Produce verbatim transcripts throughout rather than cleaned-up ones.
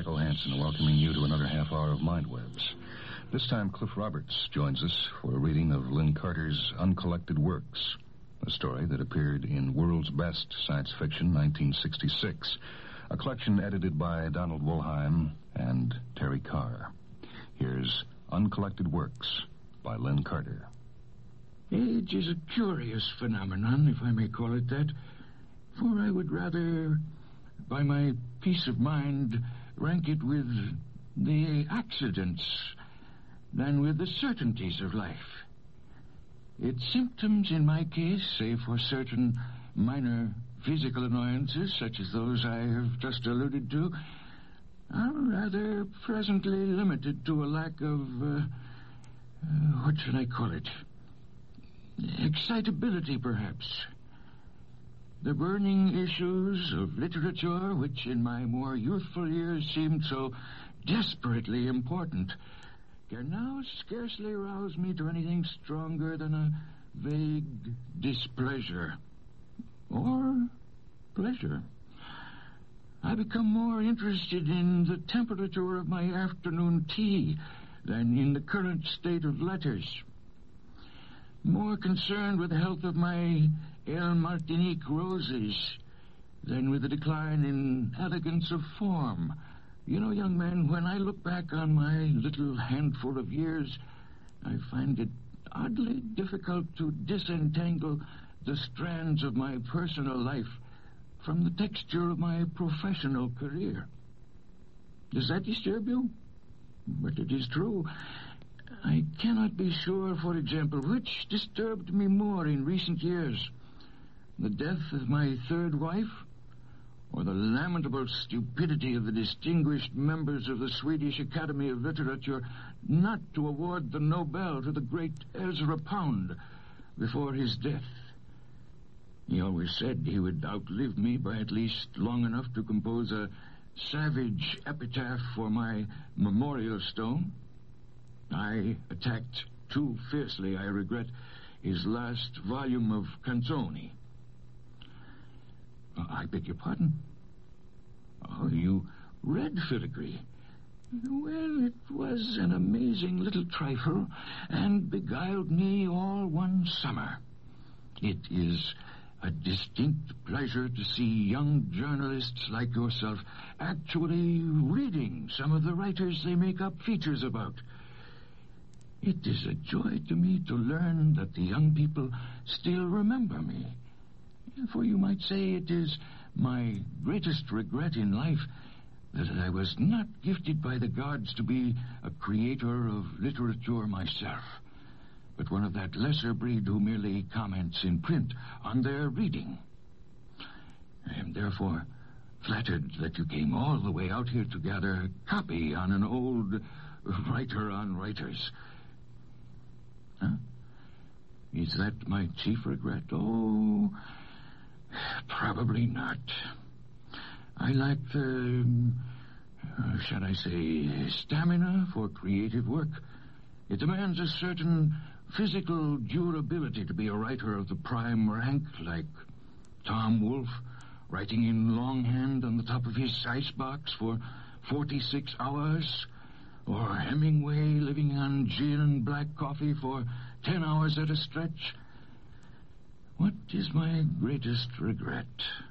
Michael Hansen, welcoming you to another half hour of Mindwebs. This time, Cliff Roberts joins us for a reading of Lynn Carter's Uncollected Works, a story that appeared in World's Best Science Fiction, nineteen sixty-six, a collection edited by Donald Wollheim and Terry Carr. Here's Uncollected Works by Lynn Carter. Age is a curious phenomenon, if I may call it that, for I would rather, by my peace of mind, rank it with the accidents than with the certainties of life. Its symptoms, in my case, save for certain minor physical annoyances, such as those I have just alluded to, are rather presently limited to a lack of, uh, uh, what should I call it? Excitability, perhaps. The burning issues of literature, which in my more youthful years seemed so desperately important, can now scarcely rouse me to anything stronger than a vague displeasure. Or pleasure. I become more interested in the temperature of my afternoon tea than in the current state of letters. More concerned with the health of my El Martinique roses than with the decline in elegance of form. You know, young man, when I look back on my little handful of years, I find it oddly difficult to disentangle the strands of my personal life from the texture of my professional career. Does that disturb you? But it is true. I cannot be sure, for example, which disturbed me more in recent years, the death of my third wife, or the lamentable stupidity of the distinguished members of the Swedish Academy of Literature not to award the Nobel to the great Ezra Pound before his death. He always said he would outlive me by at least long enough to compose a savage epitaph for my memorial stone. I attacked too fiercely, I regret, his last volume of Canzoni. Uh, I beg your pardon? Oh, you read Filigree. Well, it was an amazing little trifle and beguiled me all one summer. It is a distinct pleasure to see young journalists like yourself actually reading some of the writers they make up features about. It is a joy to me to learn that the young people still remember me. For you might say it is my greatest regret in life that I was not gifted by the gods to be a creator of literature myself, but one of that lesser breed who merely comments in print on their reading. I am therefore flattered that you came all the way out here to gather copy on an old writer on writers. Huh? Is that my chief regret? Oh, probably not. I lack the, uh, shall I say, stamina for creative work. It demands a certain physical durability to be a writer of the prime rank, like Tom Wolfe, writing in longhand on the top of his icebox for forty-six hours, or Hemingway living on gin and black coffee for ten hours at a stretch. What is my greatest regret?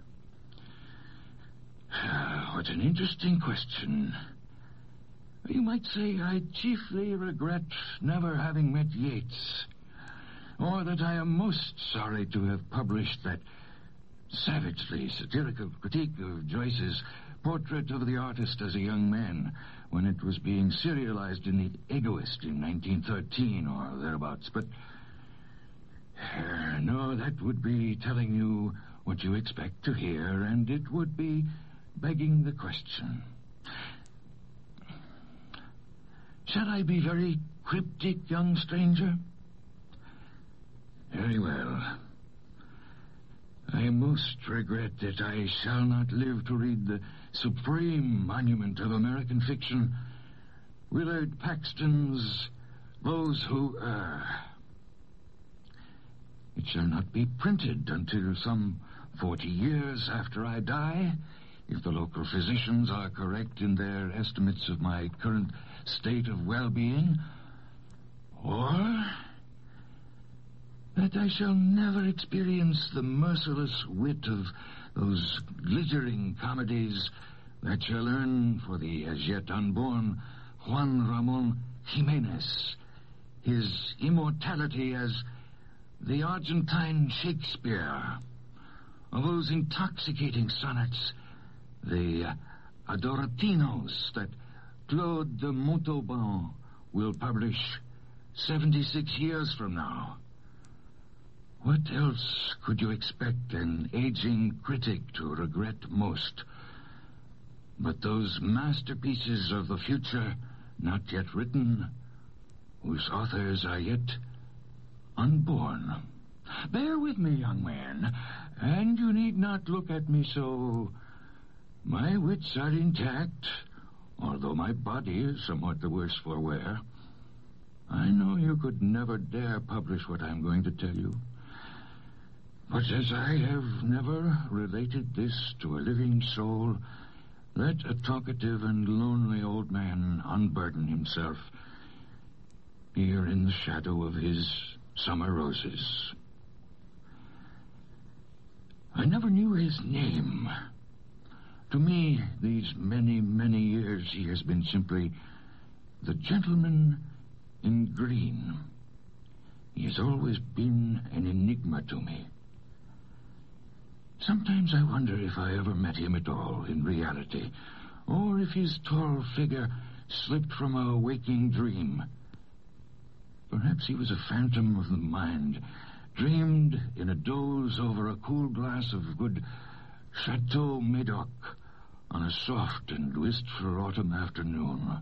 What an interesting question. You might say I chiefly regret never having met Yeats, or that I am most sorry to have published that savagely satirical critique of Joyce's Portrait of the Artist as a Young Man when it was being serialized in The Egoist in nineteen thirteen or thereabouts. But uh, no, that would be telling you what you expect to hear, and it would be begging the question. Shall I be very cryptic, young stranger? Very well. I most regret that I shall not live to read the supreme monument of American fiction, Willard Paxton's Those Who Err. It shall not be printed until some forty years after I die if the local physicians are correct in their estimates of my current state of well-being, or that I shall never experience the merciless wit of those glittering comedies that shall earn for the as yet unborn Juan Ramon Jimenez his immortality as the Argentine Shakespeare, of those intoxicating sonnets, the Adoratinos that Claude de Montauban will publish seventy-six years from now. What else could you expect an aging critic to regret most but those masterpieces of the future not yet written, whose authors are yet unborn? Bear with me, young man, and you need not look at me so. My wits are intact, although my body is somewhat the worse for wear. I know you could never dare publish what I'm going to tell you. But as I have never related this to a living soul, let a talkative and lonely old man unburden himself here in the shadow of his summer roses. I never knew his name. To me, these many, many years, he has been simply the gentleman in green. He has always been an enigma to me. Sometimes I wonder if I ever met him at all in reality, or if his tall figure slipped from a waking dream. Perhaps he was a phantom of the mind, dreamed in a doze over a cool glass of good Chateau Medoc on a soft and wistful autumn afternoon.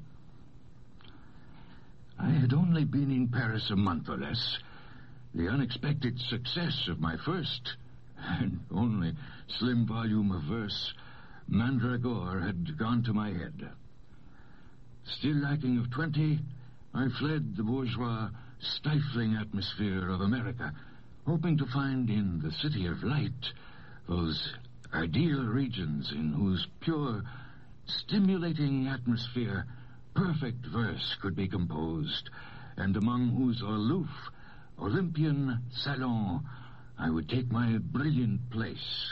I had only been in Paris a month or less. The unexpected success of my first and only slim volume of verse, Mandragore, had gone to my head. Still lacking of twenty, I fled the bourgeois, stifling atmosphere of America, hoping to find in the City of Light those ideal regions in whose pure, stimulating atmosphere perfect verse could be composed, and among whose aloof, Olympian salon I would take my brilliant place.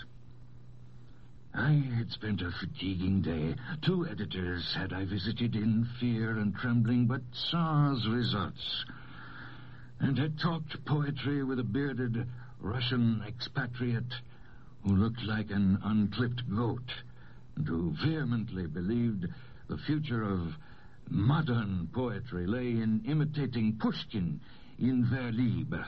I had spent a fatiguing day. Two editors had I visited in fear and trembling, but saw results, and had talked poetry with a bearded Russian expatriate who looked like an unclipped goat, and who vehemently believed the future of modern poetry lay in imitating Pushkin in vers libre.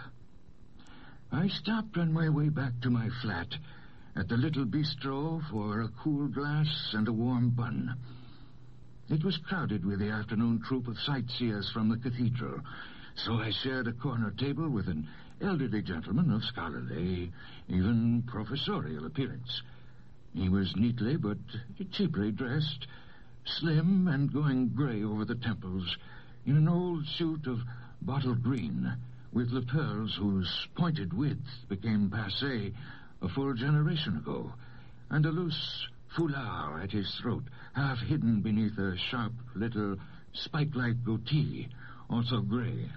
I stopped on my way back to my flat at the little bistro for a cool glass and a warm bun. It was crowded with the afternoon troop of sightseers from the cathedral, so I shared a corner table with an elderly gentleman of scholarly, even professorial appearance. He was neatly but cheaply dressed, slim and going gray over the temples, in an old suit of bottle green, with lapels whose pointed width became passé a full generation ago, and a loose foulard at his throat, half hidden beneath a sharp little spike-like goatee, also gray.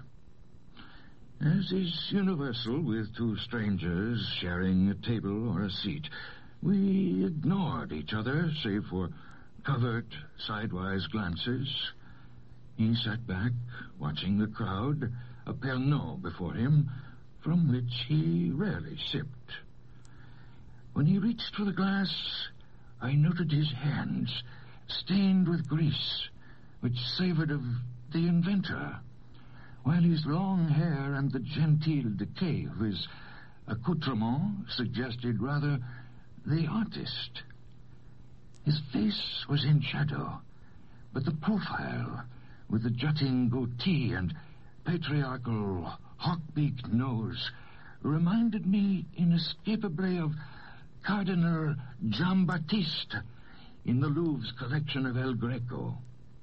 As is universal with two strangers sharing a table or a seat, we ignored each other, save for covert, sidewise glances. He sat back, watching the crowd, a Pernod before him, from which he rarely sipped. When he reached for the glass, I noted his hands, stained with grease, which savored of the inventor, while his long hair and the genteel decay of his accoutrement suggested rather the artist. His face was in shadow, but the profile, with the jutting goatee and patriarchal hawk-beaked nose, reminded me inescapably of Cardinal Giambattista in the Louvre's collection of El Greco.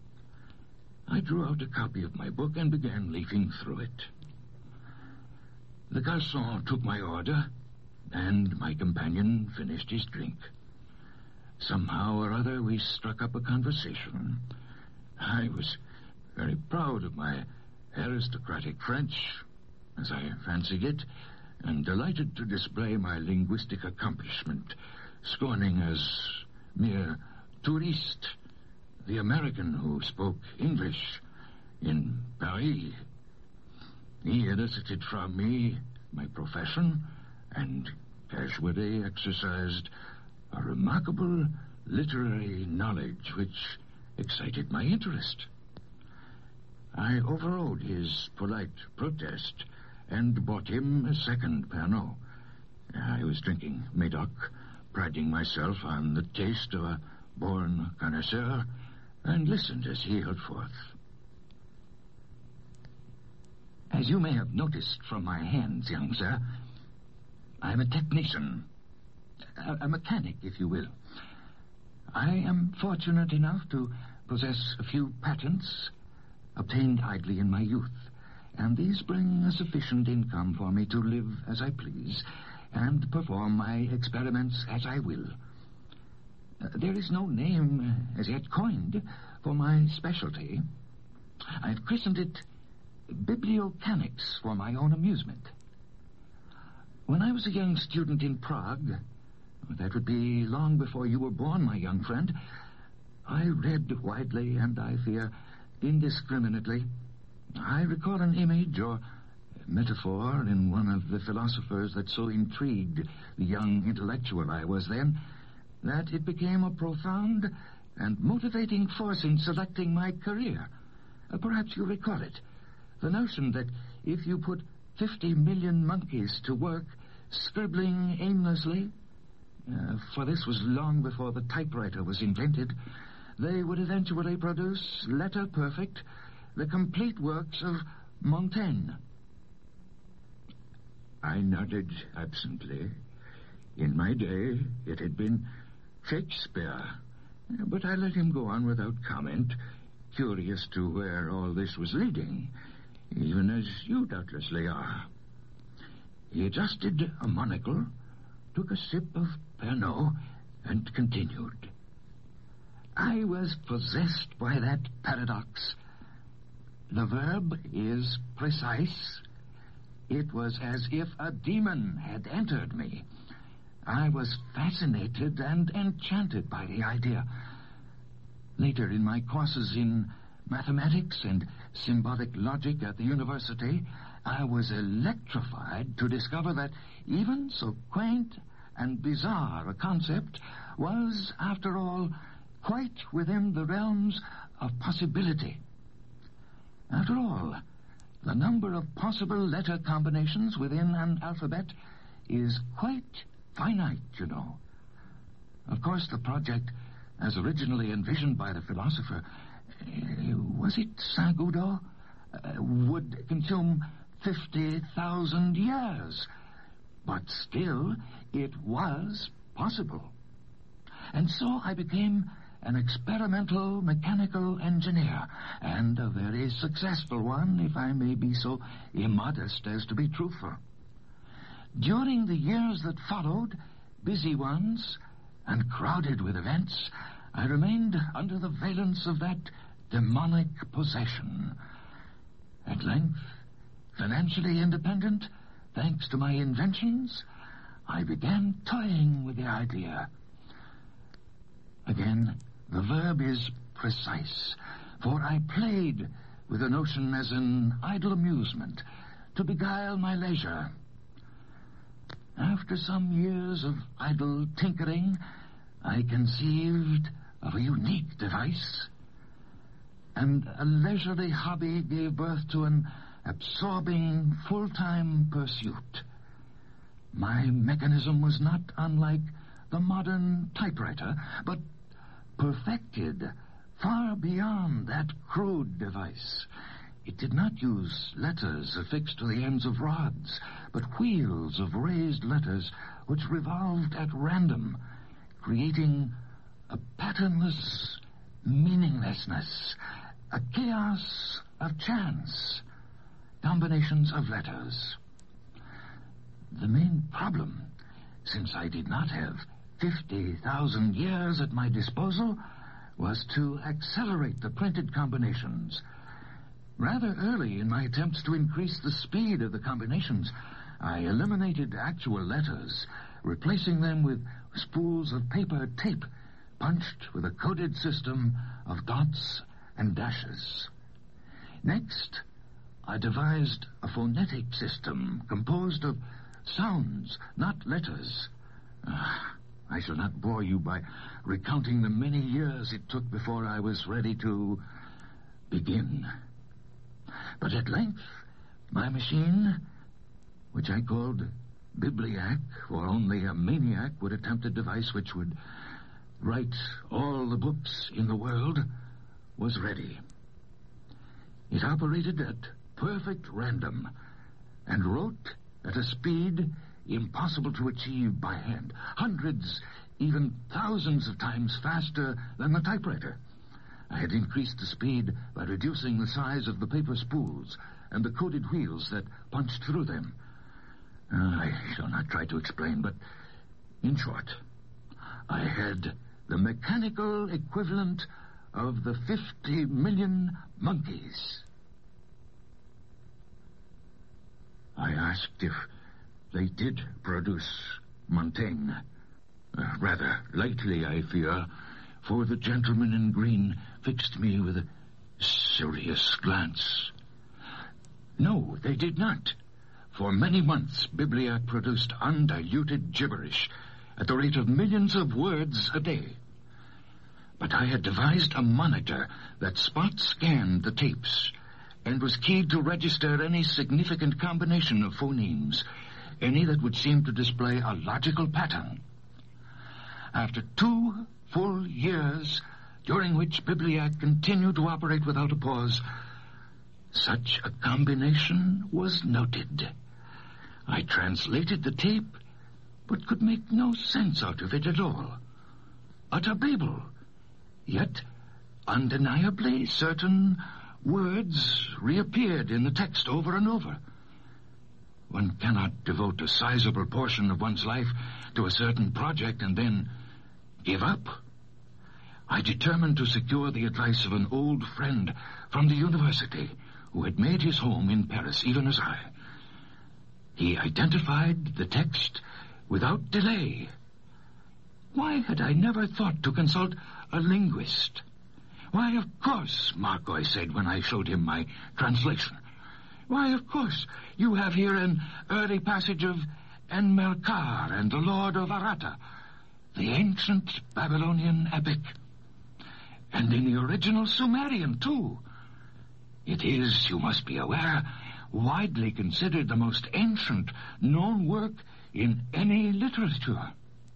I drew out a copy of my book and began leafing through it. The garçon took my order, and my companion finished his drink. Somehow or other, we struck up a conversation. I was very proud of my aristocratic French, as I fancied it, and delighted to display my linguistic accomplishment, scorning as mere touriste the American who spoke English in Paris. He elicited from me my profession and casually exercised a remarkable literary knowledge which excited my interest. I overrode his polite protest and bought him a second Pernod. I was drinking Medoc, priding myself on the taste of a born connoisseur, and listened as he held forth. As you may have noticed from my hands, young sir, I am a technician, a, a mechanic, if you will. I am fortunate enough to possess a few patents obtained idly in my youth, and these bring a sufficient income for me to live as I please and perform my experiments as I will. Uh, there is no name uh, as yet coined for my specialty. I've christened it bibliomechanics for my own amusement. When I was a young student in Prague, that would be long before you were born, my young friend, I read widely and, I fear, indiscriminately. I recall an image or metaphor in one of the philosophers that so intrigued the young intellectual I was then, that it became a profound and motivating force in selecting my career. Uh, perhaps you recall it. The notion that if you put fifty million monkeys to work scribbling aimlessly, uh, for this was long before the typewriter was invented, they would eventually produce letter perfect, the complete works of Montaigne. I nodded absently. In my day, it had been Shakespeare, but I let him go on without comment, curious to where all this was leading, even as you doubtlessly are. He adjusted a monocle, took a sip of Pernod, and continued. I was possessed by that paradox. The verb is precise. It was as if a demon had entered me. I was fascinated and enchanted by the idea. Later in my courses in mathematics and symbolic logic at the university, I was electrified to discover that even so quaint and bizarre a concept was, after all, quite within the realms of possibility. After all, the number of possible letter combinations within an alphabet is quite finite, you know. Of course, the project, as originally envisioned by the philosopher, uh, was it Saint-Gaudens, uh, would consume fifty thousand years. But still, it was possible. And so I became an experimental mechanical engineer, and a very successful one, if I may be so immodest as to be truthful. During the years that followed, busy ones and crowded with events, I remained under the valence of that demonic possession. At length, financially independent, thanks to my inventions, I began toying with the idea. Again, the verb is precise, for I played with the notion as an idle amusement to beguile my leisure. After some years of idle tinkering, I conceived of a unique device, and a leisurely hobby gave birth to an absorbing full-time pursuit. My mechanism was not unlike the modern typewriter, but perfected far beyond that crude device. It did not use letters affixed to the ends of rods, but wheels of raised letters which revolved at random, creating a patternless meaninglessness, a chaos of chance, combinations of letters. The main problem, since I did not have fifty thousand years at my disposal was to accelerate the printed combinations. Rather early in my attempts to increase the speed of the combinations, I eliminated actual letters, replacing them with spools of paper tape punched with a coded system of dots and dashes. Next, I devised a phonetic system composed of sounds, not letters. Uh, I shall not bore you by recounting the many years it took before I was ready to begin. But at length, my machine, which I called Bibliac, for only a maniac would attempt a device which would write all the books in the world, was ready. It operated at perfect random and wrote at a speed impossible to achieve by hand, hundreds, even thousands of times faster than the typewriter. I had increased the speed by reducing the size of the paper spools and the coded wheels that punched through them. Uh, I shall not try to explain, but in short, I had the mechanical equivalent of the fifty million monkeys. I asked if they did produce Montaigne. Uh, rather lightly, I fear, for the gentleman in green fixed me with a serious glance. No, they did not. For many months, Bibliac produced undiluted gibberish at the rate of millions of words a day. But I had devised a monitor that spot-scanned the tapes and was keyed to register any significant combination of phonemes, any that would seem to display a logical pattern. After two full years, during which Bibliac continued to operate without a pause, such a combination was noted. I translated the tape, but could make no sense out of it at all. Utter babel. Yet, undeniably, certain words reappeared in the text over and over. One cannot devote a sizable portion of one's life to a certain project and then give up. I determined to secure the advice of an old friend from the university who had made his home in Paris, even as I. He identified the text without delay. Why had I never thought to consult a linguist? Why, of course, Marcoy said when I showed him my translation. Why, of course, you have here an early passage of Enmerkar and the Lord of Arata, the ancient Babylonian epic. And in the original Sumerian, too. It is, you must be aware, widely considered the most ancient known work in any literature.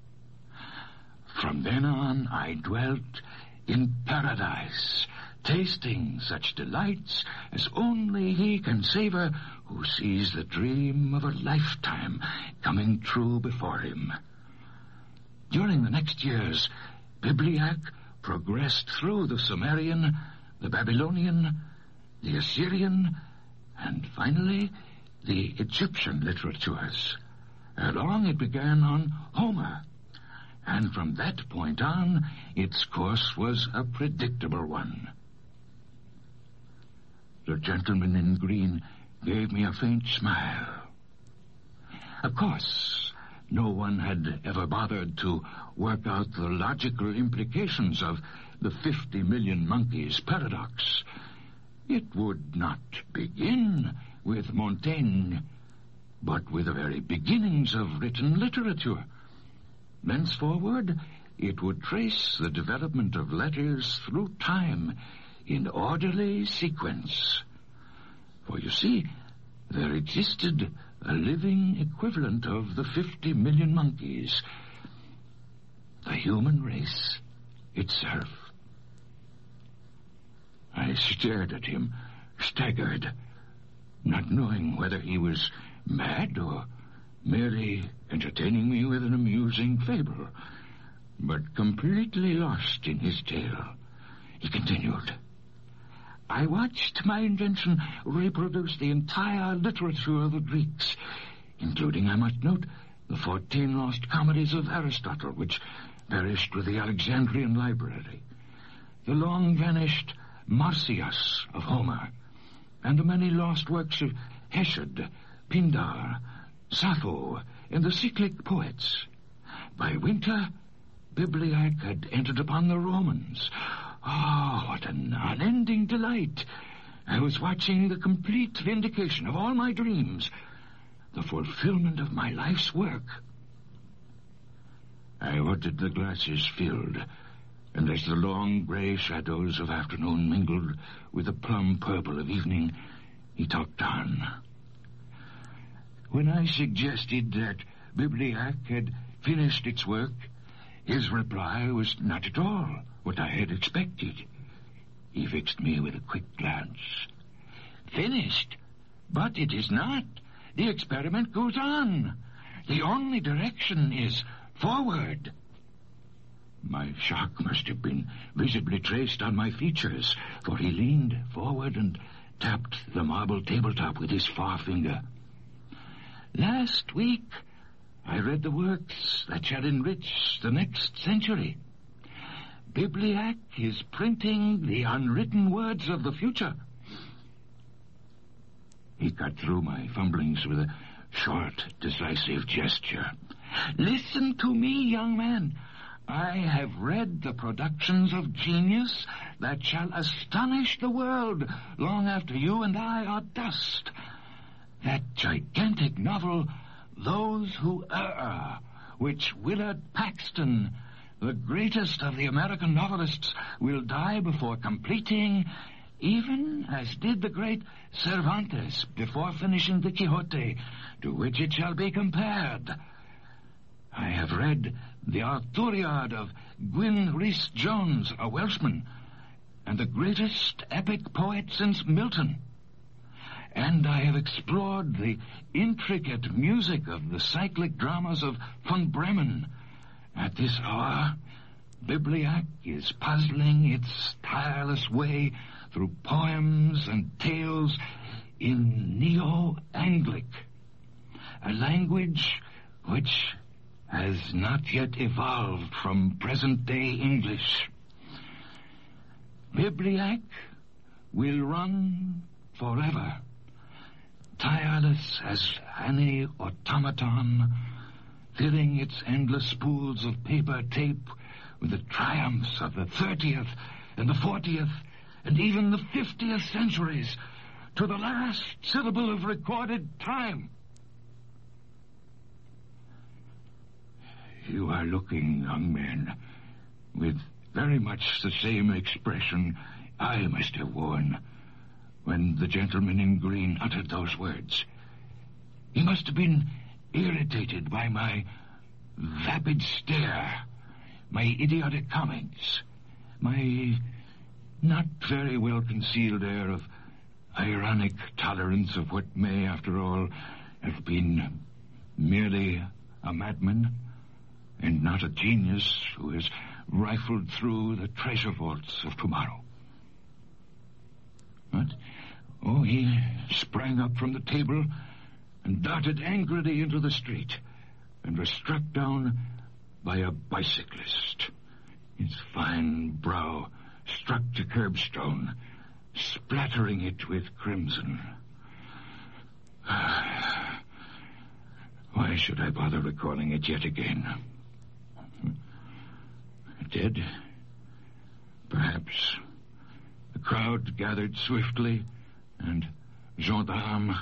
From then on, I dwelt in paradise, tasting such delights as only he can savor who sees the dream of a lifetime coming true before him. During the next years, Bibliac progressed through the Sumerian, the Babylonian, the Assyrian, and finally the Egyptian literatures. Along it began on Homer, and from that point on, its course was a predictable one. The gentleman in green gave me a faint smile. Of course, no one had ever bothered to work out the logical implications of the fifty million monkeys paradox. It would not begin with Montaigne, but with the very beginnings of written literature. Thenceforward, it would trace the development of letters through time in orderly sequence. For you see, there existed a living equivalent of the fifty million monkeys, the human race itself. I stared at him, staggered, not knowing whether he was mad or merely entertaining me with an amusing fable, but completely lost in his tale. He continued, I watched my invention reproduce the entire literature of the Greeks, including, I must note, the fourteen lost comedies of Aristotle, which perished with the Alexandrian library, the long-vanished Marsyas of Homer, and the many lost works of Hesiod, Pindar, Sappho, and the Cyclic poets. By winter, Bibliac had entered upon the Romans. Oh, what an unending delight! I was watching the complete vindication of all my dreams, the fulfillment of my life's work. I ordered the glasses filled, and as the long gray shadows of afternoon mingled with the plum purple of evening, he talked on. When I suggested that Bibliac had finished its work, his reply was not at all what I had expected. He fixed me with a quick glance. Finished? But it is not. The experiment goes on. The only direction is forward. My shock must have been visibly traced on my features, for he leaned forward and tapped the marble tabletop with his forefinger. Last week, I read the works that shall enrich the next century. Bibliac is printing the unwritten words of the future. He cut through my fumblings with a short, decisive gesture. Listen to me, young man. I have read the productions of genius that shall astonish the world long after you and I are dust. That gigantic novel, Those Who Err, which Willard Paxton, the greatest of the American novelists, will die before completing, even as did the great Cervantes before finishing the Quixote, to which it shall be compared. I have read the Arthuriad of Gwyn Rhys-Jones, a Welshman, and the greatest epic poet since Milton. And I have explored the intricate music of the cyclic dramas of von Bremen. At this hour, Bibliac is puzzling its tireless way through poems and tales in Neo-Anglic, a language which has not yet evolved from present-day English. Bibliac will run forever, tireless as any automaton, filling its endless spools of paper tape with the triumphs of the thirtieth and the fortieth and even the fiftieth centuries, to the last syllable of recorded time. You are looking, young man, with very much the same expression I must have worn when the gentleman in green uttered those words. He must have been irritated by my vapid stare, my idiotic comments, my not very well concealed air of ironic tolerance of what may, after all, have been merely a madman, and not a genius who has rifled through the treasure vaults of tomorrow. But, oh, he sprang up from the table and darted angrily into the street, and was struck down by a bicyclist. His fine brow struck the curbstone, splattering it with crimson. Why should I bother recalling it yet again? Dead? Perhaps. The crowd gathered swiftly, and gendarmes.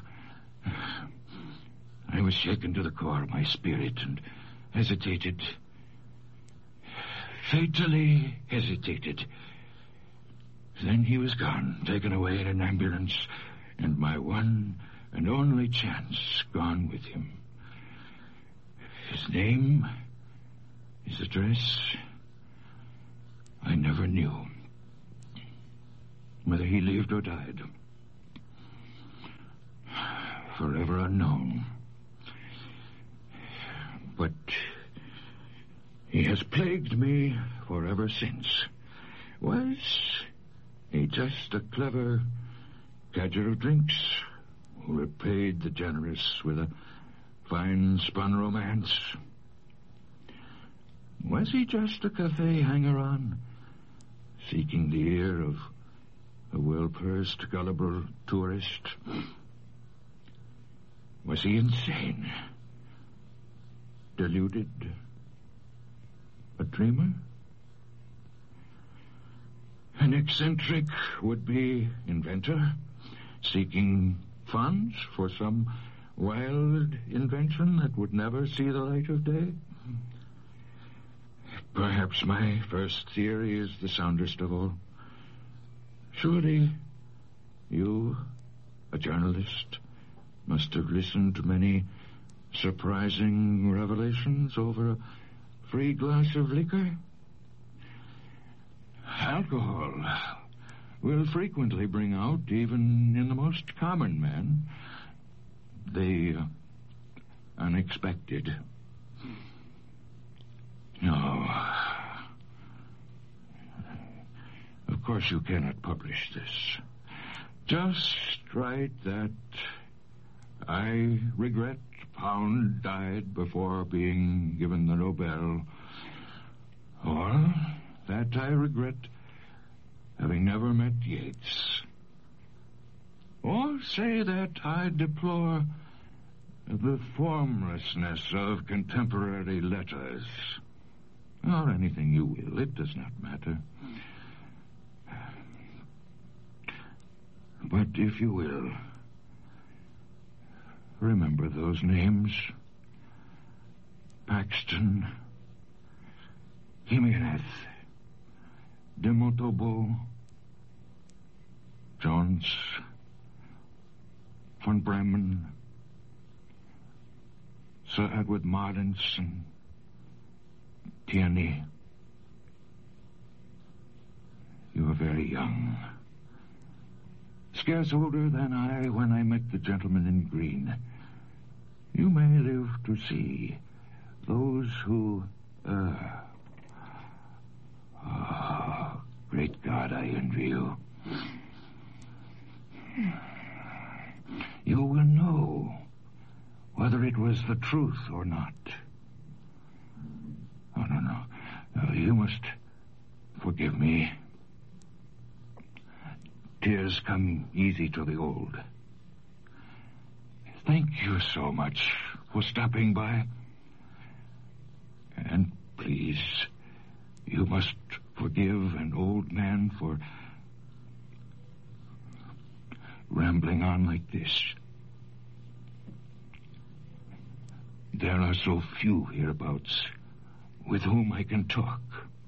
I was shaken to the core of my spirit and hesitated. Fatally hesitated. Then he was gone, taken away in an ambulance, and my one and only chance gone with him. His name, his address, I never knew. Whether he lived or died, forever unknown. But he has plagued me forever since. Was he just a clever cadger of drinks who repaid the generous with a fine-spun romance? Was he just a cafe hanger-on, seeking the ear of a well-pursed, gullible tourist? Was he insane? Deluded? A dreamer? An eccentric would-be inventor, seeking funds for some wild invention that would never see the light of day? Perhaps my first theory is the soundest of all. Surely you, a journalist, must have listened to many surprising revelations over a free glass of liquor. Alcohol will frequently bring out, even in the most common man, the unexpected. No. Of course you cannot publish this. Just write that I regret Pound died before being given the Nobel, or that I regret having never met Yeats, or say that I deplore the formlessness of contemporary letters, or anything you will. It does not matter. But if you will, remember those names: Paxton, Jimenez, de Montauban, Jones, von Bremen, Sir Edward Marlinson, Tierney. You are very young, scarce older than I when I met the gentleman in green. You may live to see those who, uh... Oh, great God, I envy you. You will know whether it was the truth or not. Oh, no, no. no you must forgive me. Tears come easy to the old. Thank you so much for stopping by. And please, you must forgive an old man for rambling on like this. There are so few hereabouts with whom I can talk.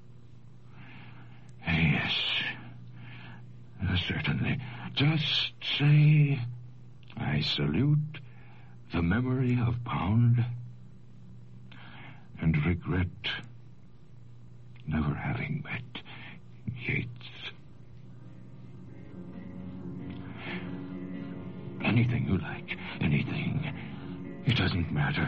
Yes, uh, certainly. Just say, I salute the memory of Pound and regret never having met Yeats. Anything you like, anything. It doesn't matter.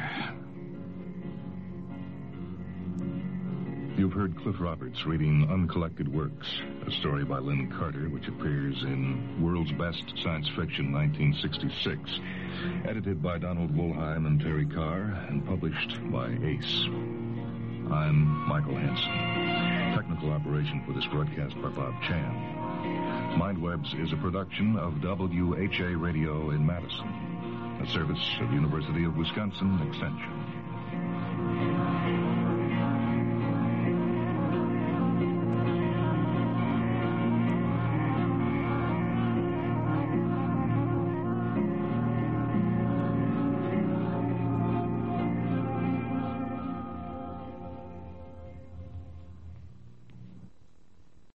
You've heard Cliff Roberts reading Uncollected Works, a story by Lynn Carter, which appears in World's Best Science Fiction nineteen sixty-six, edited by Donald Wollheim and Terry Carr, and published by Ace. I'm Michael Hansen. Technical operation for this broadcast by Bob Chan. Mindwebs is a production of W H A Radio in Madison, a service of University of Wisconsin Extension.